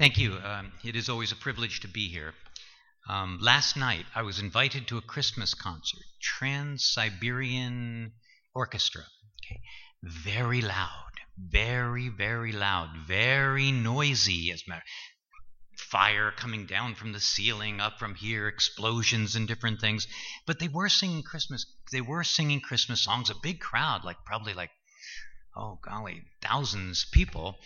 Thank you. It is always a privilege to be here. Last night, I was invited to a Christmas concert, Trans-Siberian Orchestra. Okay. Very loud, very, very loud, very noisy. As a matter, fire coming down from the ceiling, up from here, explosions and different things. But they were singing Christmas. They were singing Christmas songs. A big crowd, probably oh golly, thousands of people.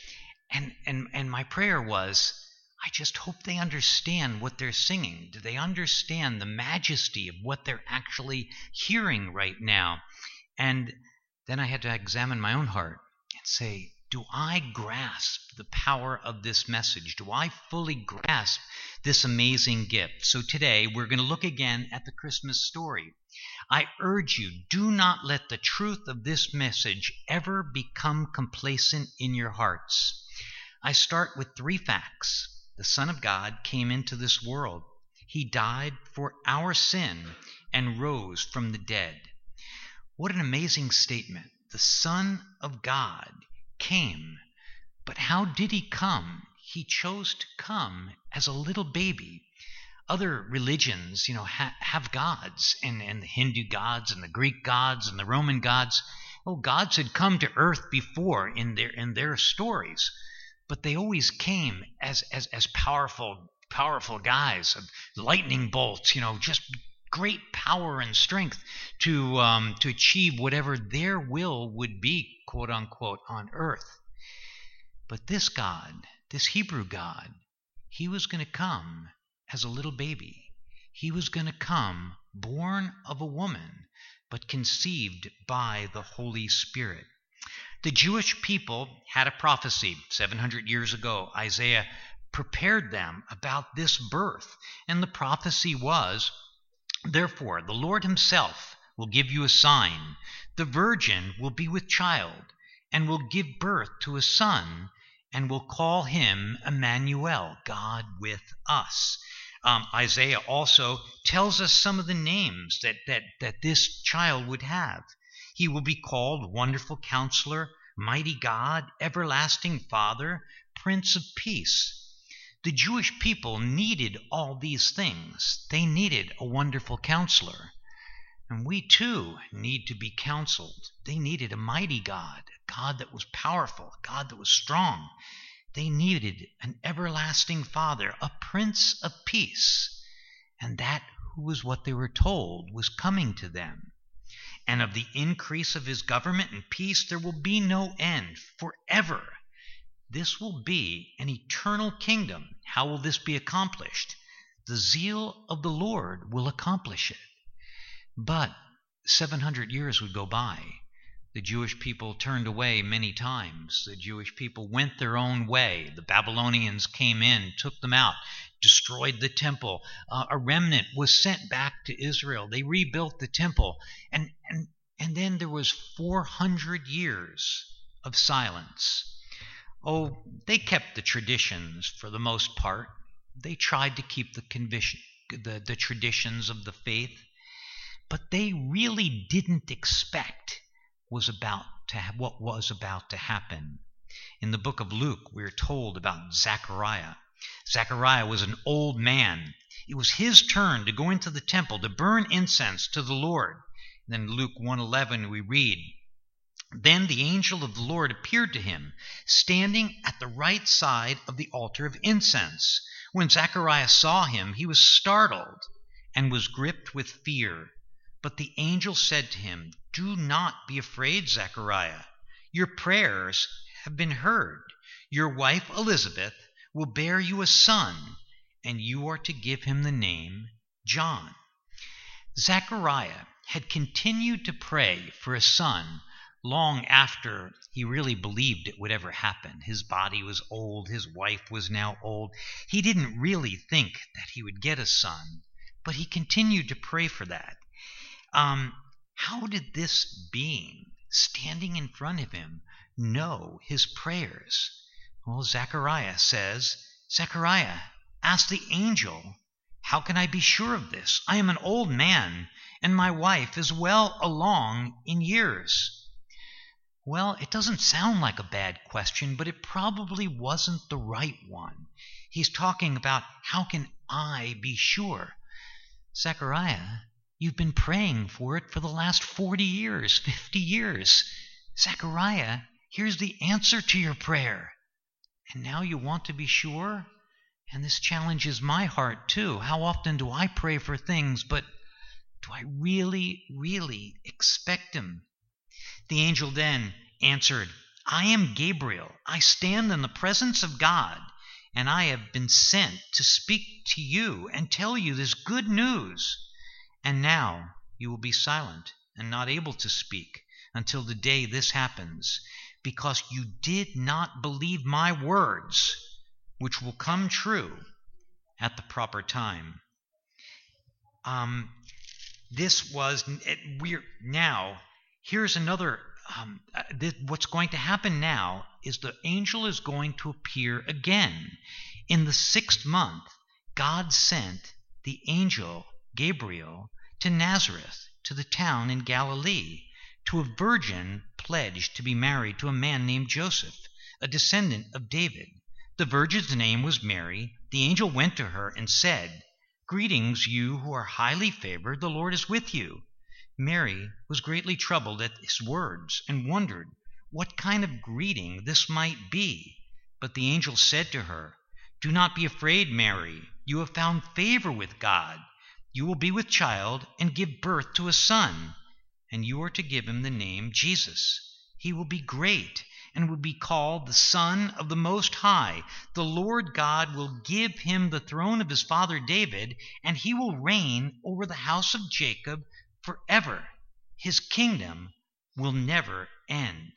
And my prayer was, I just hope they understand what they're singing. Do they understand the majesty of what they're actually hearing right now? And then I had to examine my own heart and say, do I grasp the power of this message? Do I fully grasp this amazing gift? So today we're going to look again at the Christmas story. I urge you, do not let the truth of this message ever become complacent in your hearts. I start with 3 facts. The Son of God came into this world. He died for our sin and rose from the dead. What an amazing statement. The Son of God came. But how did he come? He chose to come as a little baby. Other religions, have gods, and the Hindu gods and the Greek gods and the Roman gods. Oh, gods had come to earth before in their stories. But they always came as powerful guys, lightning bolts, just great power and strength to achieve whatever their will would be, quote unquote, on earth. But this God, this Hebrew God, he was going to come as a little baby. He was going to come born of a woman, but conceived by the Holy Spirit. The Jewish people had a prophecy 700 years ago. Isaiah prepared them about this birth. And the prophecy was, therefore, the Lord himself will give you a sign. The virgin will be with child and will give birth to a son and will call him Emmanuel, God with us. Isaiah also tells us some of the names that this child would have. He will be called Wonderful Counselor, Mighty God, Everlasting Father, Prince of Peace. The Jewish people needed all these things. They needed a wonderful counselor. And we too need to be counseled. They needed a mighty God, a God that was powerful, a God that was strong. They needed an everlasting Father, a Prince of Peace. And that was what they were told was coming to them. And of the increase of his government and peace there will be no end forever. This will be an eternal kingdom. How will this be accomplished? The zeal of the Lord will accomplish it. But 700 years would go by. The Jewish people turned away many times. The Jewish people went their own way. The Babylonians came in, took them out, destroyed the temple. A remnant was sent back to Israel. They rebuilt the temple. And then there was 400 years of silence. Oh, they kept the traditions for the most part. They tried to keep the traditions of the faith. But they really didn't expect what was about to happen. In the book of Luke, we're told about Zechariah. Zechariah was an old man. It was his turn to go into the temple to burn incense to the Lord. And then Luke 1:11 we read, then the angel of the Lord appeared to him, standing at the right side of the altar of incense. When Zechariah saw him, he was startled and was gripped with fear. But the angel said to him, do not be afraid, Zechariah. Your prayers have been heard. Your wife Elizabeth will bear you a son, and you are to give him the name John. Zechariah had continued to pray for a son long after he really believed it would ever happen. His body was old. His wife was now old. He didn't really think that he would get a son, but he continued to pray for that. How did this being standing in front of him know his prayers? Well, Zechariah says, Zechariah, ask the angel, how can I be sure of this? I am an old man, and my wife is well along in years. Well, it doesn't sound like a bad question, but it probably wasn't the right one. He's talking about, how can I be sure? Zechariah, you've been praying for it for the last 40 years, 50 years. Zechariah, here's the answer to your prayer. And now you want to be sure? And this challenges my heart too. How often do I pray for things, but do I really, really expect them? The angel then answered, I am Gabriel. I stand in the presence of God, and I have been sent to speak to you and tell you this good news. And now you will be silent and not able to speak until the day this happens, because you did not believe my words, which will come true at the proper time. Here's another. What's going to happen now is the angel is going to appear again. In the 6th month, God sent the angel Gabriel to Nazareth, to the town in Galilee, to a virgin pledged to be married to a man named Joseph, a descendant of David. The virgin's name was Mary. The angel went to her and said, Greetings, you who are highly favored, the Lord is with you. Mary was greatly troubled at his words and wondered what kind of greeting this might be. But the angel said to her, Do not be afraid, Mary. You have found favor with God. You will be with child and give birth to a son, and you are to give him the name Jesus. He will be great and will be called the Son of the Most High. The Lord God will give him the throne of his father David, and he will reign over the house of Jacob forever. His kingdom will never end.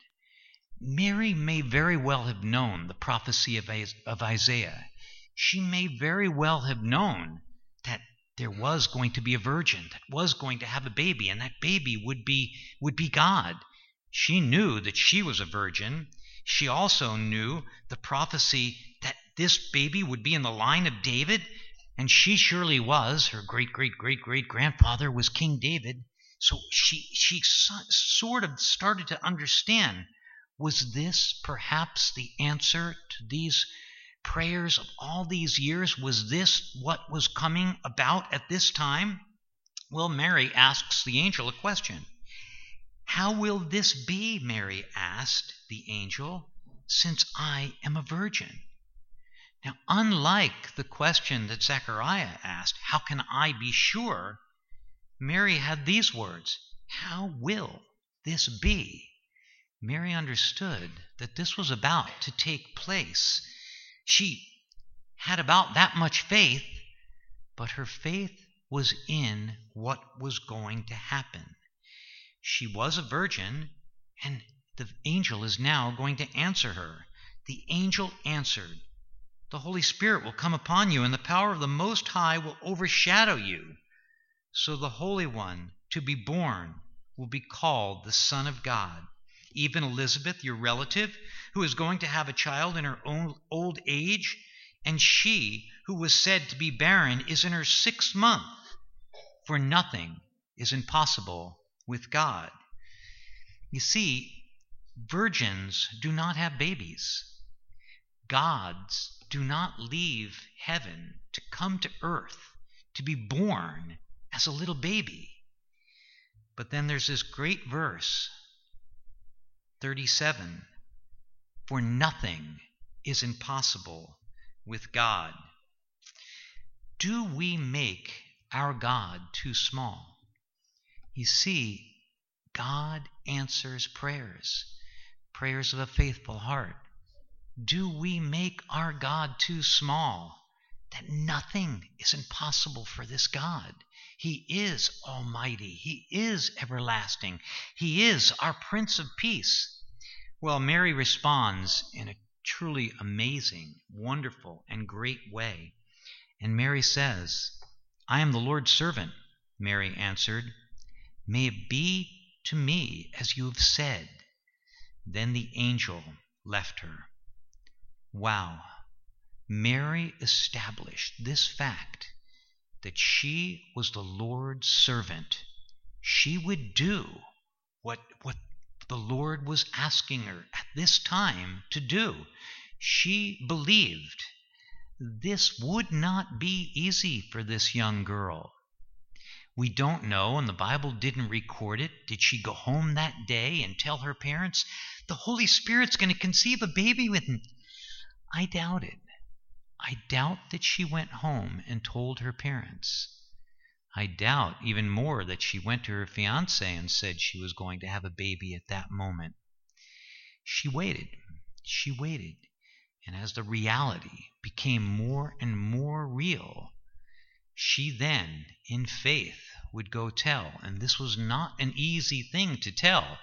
Mary may very well have known the prophecy of Isaiah. She may very well have known that there was going to be a virgin that was going to have a baby, and that baby would be God. She knew that she was a virgin. She also knew the prophecy that this baby would be in the line of David, and she surely was. Her great-great-great-great-grandfather was King David. So she sort of started to understand, was this perhaps the answer to these prayers of all these years? Was this what was coming about at this time? Well, Mary asks the angel a question. How will this be, Mary asked the angel, since I am a virgin? Now, unlike the question that Zechariah asked, how can I be sure? Mary had these words, how will this be? Mary understood that this was about to take place. She had about that much faith, but her faith was in what was going to happen. She was a virgin, and the angel is now going to answer her. The angel answered, The Holy Spirit will come upon you, and the power of the Most High will overshadow you. So the Holy One to be born will be called the Son of God. Even Elizabeth, your relative, who is going to have a child in her own old age, and she who was said to be barren is in her 6th month. For nothing is impossible with God. You see, virgins do not have babies. Gods do not leave heaven to come to earth to be born as a little baby. But then there's this great verse, 37, for nothing is impossible with God. Do we make our God too small? You see, God answers prayers of a faithful heart. Do we make our God too small? That nothing is impossible for this God. He is almighty. He is everlasting. He is our Prince of Peace. Well, Mary responds in a truly amazing, wonderful, and great way. And Mary says, I am the Lord's servant. Mary answered, May it be to me as you have said. Then the angel left her. Wow. Mary established this fact that she was the Lord's servant. She would do what the Lord was asking her at this time to do. She believed this would not be easy for this young girl. We don't know, and the Bible didn't record it. Did she go home that day and tell her parents, the Holy Spirit's going to conceive a baby with me? I doubt it. I doubt that she went home and told her parents. I doubt even more that she went to her fiancé and said she was going to have a baby at that moment. She waited. She waited. And as the reality became more and more real, she then, in faith, would go tell. And this was not an easy thing to tell.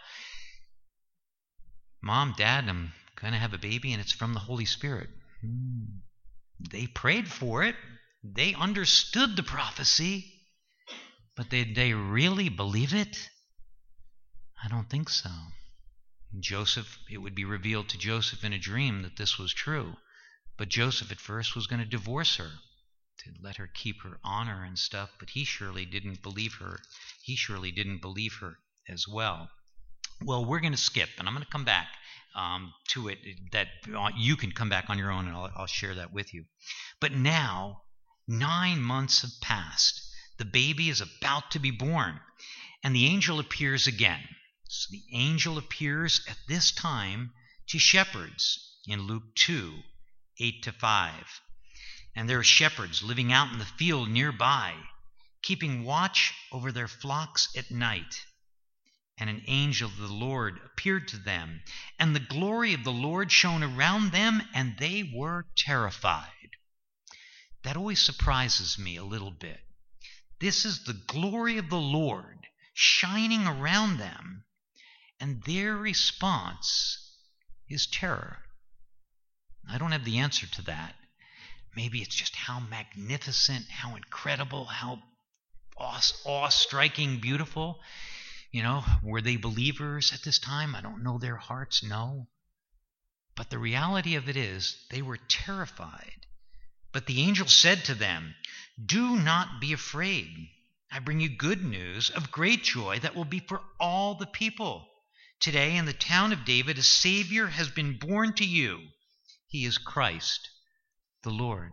Mom, Dad, I'm going to have a baby and it's from the Holy Spirit. They prayed for it. They understood the prophecy. But did they really believe it? I don't think so. Joseph, it would be revealed to Joseph in a dream that this was true. But Joseph at first was going to divorce her, to let her keep her honor and stuff, but he surely didn't believe her. He surely didn't believe her as well. Well, we're going to skip, and I'm going to come back to it, that you can come back on your own, and I'll share that with you. But now, 9 months have passed. The baby is about to be born, and the angel appears again. So the angel appears at this time to shepherds in Luke 2, 8-5. And there are shepherds living out in the field nearby, keeping watch over their flocks at night. And an angel of the Lord appeared to them, and the glory of the Lord shone around them, and they were terrified. That always surprises me a little bit. This is the glory of the Lord shining around them, and their response is terror. I don't have the answer to that. Maybe it's just how magnificent, how incredible, how awe-striking, beautiful. Were they believers at this time? I don't know their hearts, no. But the reality of it is they were terrified. But the angel said to them, "Do not be afraid. I bring you good news of great joy that will be for all the people. Today in the town of David a Savior has been born to you. He is Christ the Lord."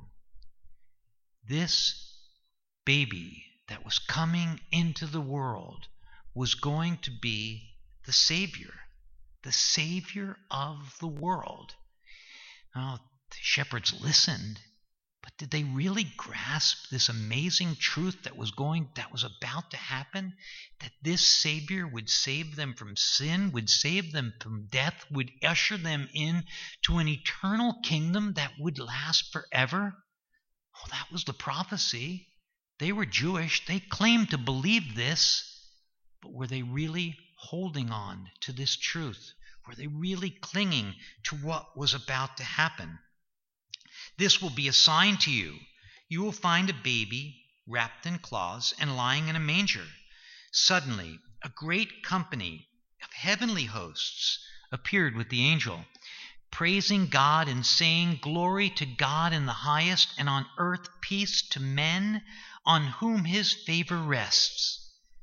This baby that was coming into the world was going to be the Savior of the world. Oh, the shepherds listened, but did they really grasp this amazing truth that was about to happen? That this Savior would save them from sin, would save them from death, would usher them into an eternal kingdom that would last forever? Oh, that was the prophecy. They were Jewish. They claimed to believe this. But were they really holding on to this truth? Were they really clinging to what was about to happen? "This will be a sign to you. You will find a baby wrapped in cloths and lying in a manger." Suddenly, a great company of heavenly hosts appeared with the angel, praising God and saying, "Glory to God in the highest, and on earth peace to men on whom his favor rests."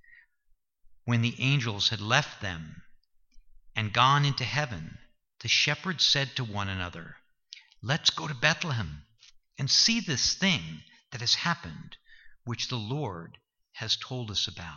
When the angels had left them and gone into heaven, the shepherds said to one another, "Let's go to Bethlehem and see this thing that has happened, which the Lord has told us about."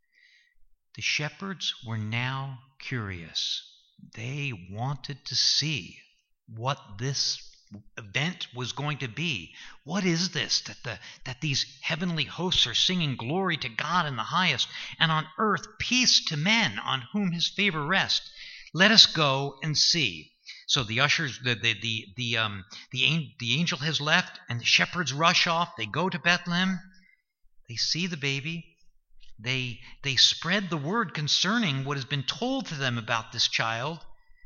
The shepherds were now curious. They wanted to see what this event was going to be. What is this that these heavenly hosts are singing, "Glory to God in the highest, and on earth peace to men on whom his favor rests"? Let us go and see. So the ushers, the angel has left, and the shepherds rush off. They go to Bethlehem. They see the baby. They spread the word concerning what has been told to them about this child.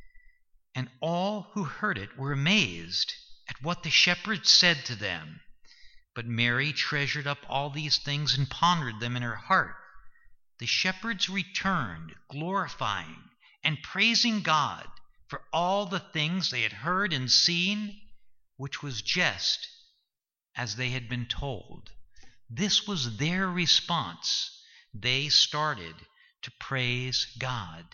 And all who heard it were amazed at what the shepherds said to them. But Mary treasured up all these things and pondered them in her heart. The shepherds returned, glorifying and praising God for all the things they had heard and seen, which was just as they had been told. This was their response. They started to praise God.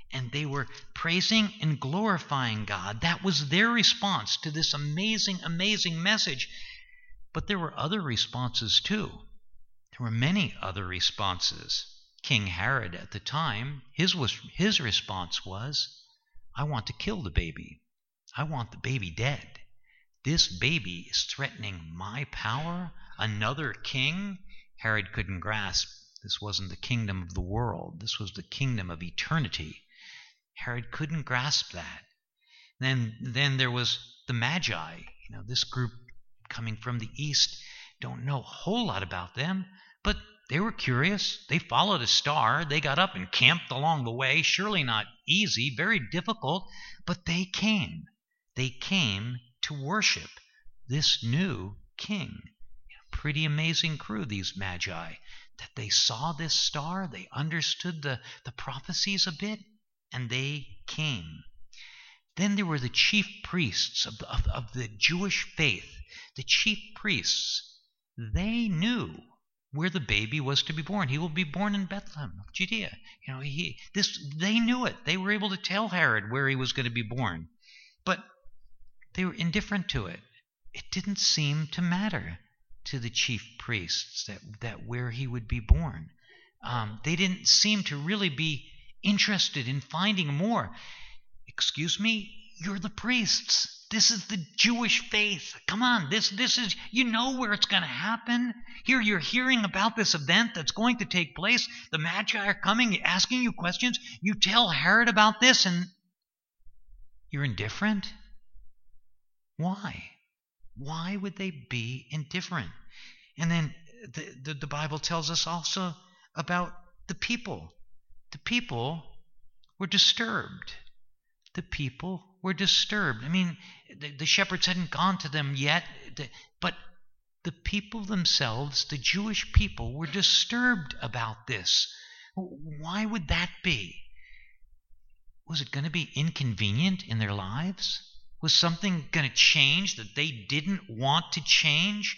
and they were praising and glorifying God. That was their response to this amazing, amazing message. But there were other responses too. There were many other responses. King Herod at the time, his response was, I want to kill the baby. I want the baby dead. This baby is threatening my power. Another king? Herod couldn't grasp. This wasn't the kingdom of the world. This was the kingdom of eternity. Herod couldn't grasp that. Then there was the Magi. This group coming from the east. Don't know a whole lot about them, but they were curious. They followed a star. They got up and camped along the way. Surely not easy, very difficult, but they came. They came to worship this new king. Pretty amazing crew, these Magi. That they saw this star, they understood the prophecies a bit, and they came. Then there were the chief priests of the Jewish faith. The chief priests, they knew where the baby was to be born. He will be born in Bethlehem of Judea. They knew it. They were able to tell Herod where he was going to be born. But they were indifferent to it. It didn't seem to matter to the chief priests that where he would be born. They didn't seem to really be interested in finding more. Excuse me, you're the priests. This is the Jewish faith. Come on, this is, where it's going to happen. Here you're hearing about this event that's going to take place. The Magi are coming, asking you questions. You tell Herod about this and you're indifferent? Why? Why would they be indifferent? And then the Bible tells us also about the people. The people were disturbed. The people were disturbed. I mean, the shepherds hadn't gone to them yet, but the people themselves, the Jewish people, were disturbed about this. Why would that be? Was it going to be inconvenient in their lives? Was something going to change that they didn't want to change?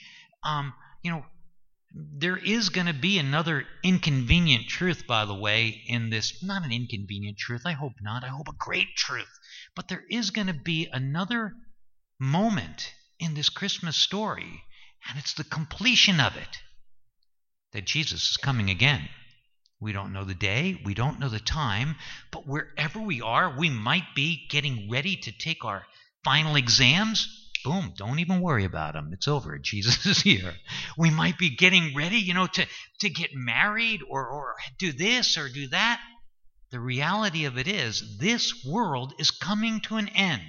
There is going to be another inconvenient truth, by the way, in this. Not an inconvenient truth. I hope not. I hope a great truth. But there is going to be another moment in this Christmas story, and it's the completion of it, that Jesus is coming again. We don't know the day. We don't know the time. But wherever we are, we might be getting ready to take our final exams. Boom, don't even worry about them. It's over. Jesus is here. We might be getting ready, to get married or do this or do that. The reality of it is this world is coming to an end.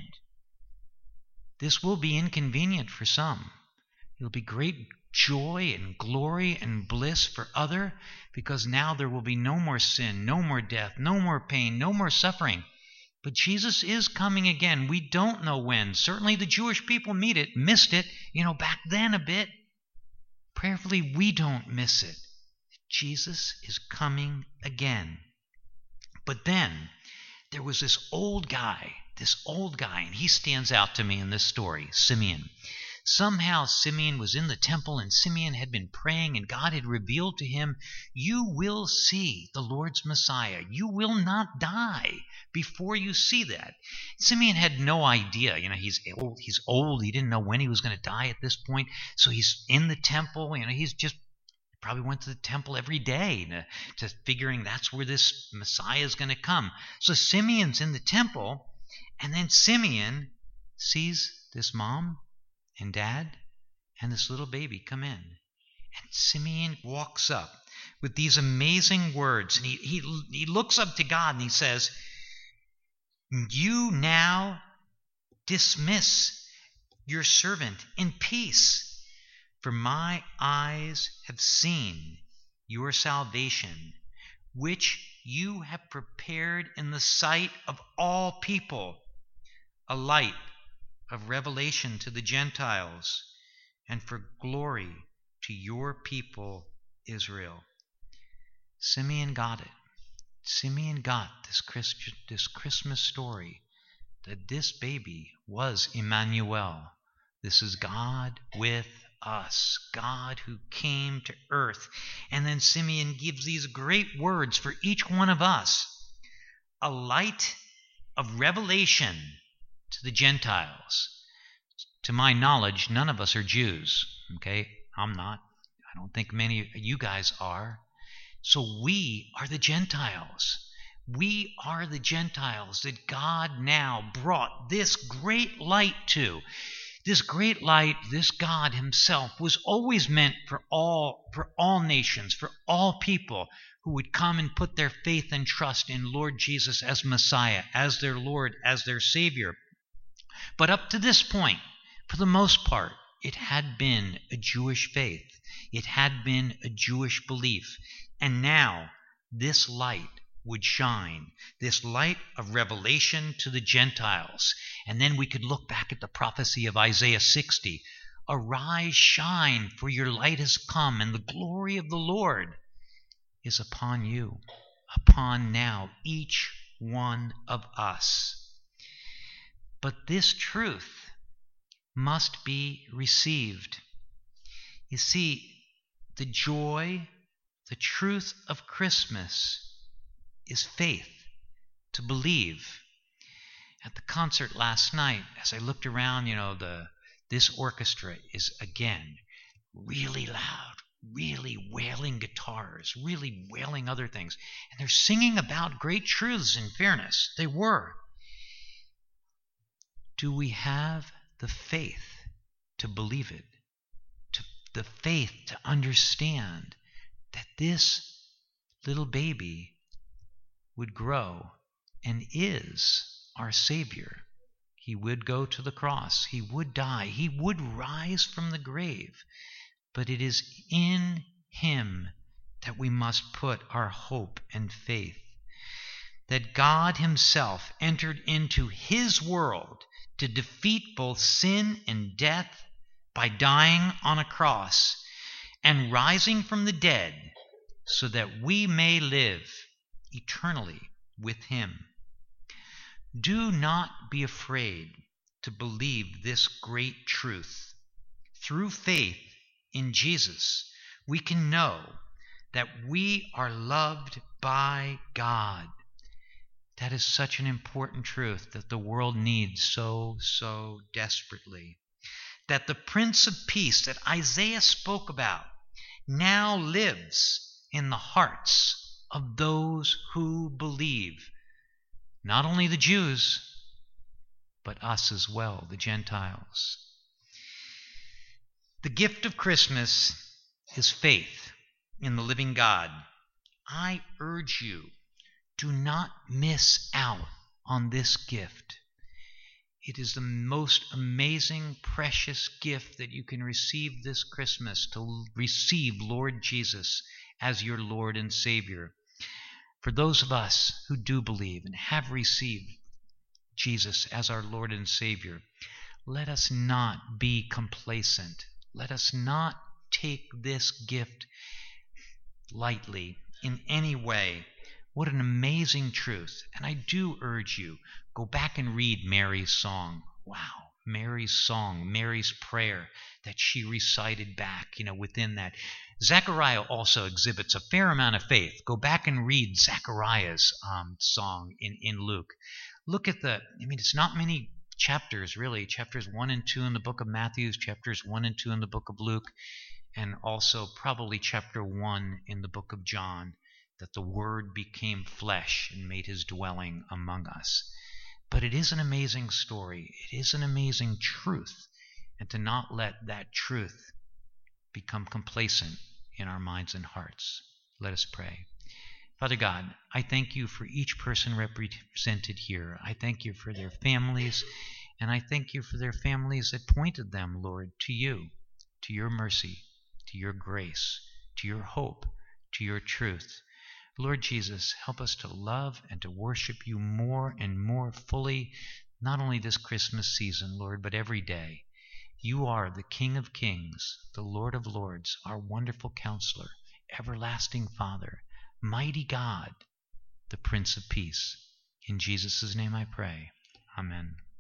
This will be inconvenient for some. It'll be great joy and glory and bliss for other, because now there will be no more sin, no more death, no more pain, no more suffering. But Jesus is coming again. We don't know when. Certainly the Jewish people missed it, back then a bit. Prayerfully, we don't miss it. Jesus is coming again. But then there was this old guy, and he stands out to me in this story, Simeon. Somehow Simeon was in the temple, and Simeon had been praying, and God had revealed to him, you will see the Lord's Messiah. You will not die before you see that. Simeon had no idea. He's old. He didn't know when he was going to die at this point. So he's in the temple. He's just probably went to the temple every day to figuring that's where this Messiah is going to come. So Simeon's in the temple, and then Simeon sees this mom and dad and this little baby come in. And Simeon walks up with these amazing words. And he looks up to God and he says, you now dismiss your servant in peace, for my eyes have seen your salvation, which you have prepared in the sight of all people, a light of revelation to the Gentiles, and for glory to your people Israel. Simeon got it. Simeon got this Christmas story, that this baby was Emmanuel. This is God with us, God who came to earth. And then Simeon gives these great words for each one of us. a light of revelation to the Gentiles. To my knowledge, none of us are Jews. Okay? I'm not. I don't think many of you guys are. So we are the Gentiles. We are the Gentiles that God now brought this great light to. This great light, this God himself, was always meant for all nations, for all people who would come and put their faith and trust in Lord Jesus as Messiah, as their Lord, as their Savior. But up to this point, for the most part, it had been a Jewish faith. It had been a Jewish belief. And now this light would shine, this light of revelation to the Gentiles. And then we could look back at the prophecy of Isaiah 60. Arise, shine, for your light has come, and the glory of the Lord is upon you, upon now each one of us. But this truth must be received. You see, the joy, the truth of Christmas is faith, to believe. At the concert last night, as I looked around, this orchestra is again really loud, really wailing guitars, really wailing other things. And they're singing about great truths, in fairness. They were. Do we have the faith to believe it? The faith to understand that this little baby would grow and is our Savior. He would go to the cross. He would die. He would rise from the grave. But it is in him that we must put our hope and faith. That God himself entered into his world to defeat both sin and death by dying on a cross and rising from the dead so that we may live eternally with him. Do not be afraid to believe this great truth. Through faith in Jesus, we can know that we are loved by God. That is such an important truth that the world needs so desperately. That the Prince of Peace that Isaiah spoke about now lives in the hearts of those who believe. Not only the Jews, but us as well, the Gentiles. The gift of Christmas is faith in the living God. I urge you, do not miss out on this gift. It is the most amazing, precious gift that you can receive this Christmas, to receive Lord Jesus as your Lord and Savior. For those of us who do believe and have received Jesus as our Lord and Savior, let us not be complacent. Let us not take this gift lightly in any way. What an amazing truth. And I do urge you, go back and read Mary's song. Wow, Mary's song, Mary's prayer that she recited back, within that. Zechariah also exhibits a fair amount of faith. Go back and read Zechariah's song in Luke. Look at it's not many chapters, really. Chapters 1 and 2 in the book of Matthew, chapters 1 and 2 in the book of Luke, and also probably chapter 1 in the book of John, that the Word became flesh and made his dwelling among us. But it is an amazing story. It is an amazing truth. And to not let that truth become complacent in our minds and hearts. Let us pray. Father God, I thank you for each person represented here. I thank you for their families, and I thank you for their families that pointed them, Lord, to you, to your mercy, to your grace, to your hope, to your truth. Lord Jesus, help us to love and to worship you more and more fully, not only this Christmas season, Lord, but every day. You are the King of Kings, the Lord of Lords, our wonderful Counselor, everlasting Father, mighty God, the Prince of Peace. In Jesus' name I pray. Amen.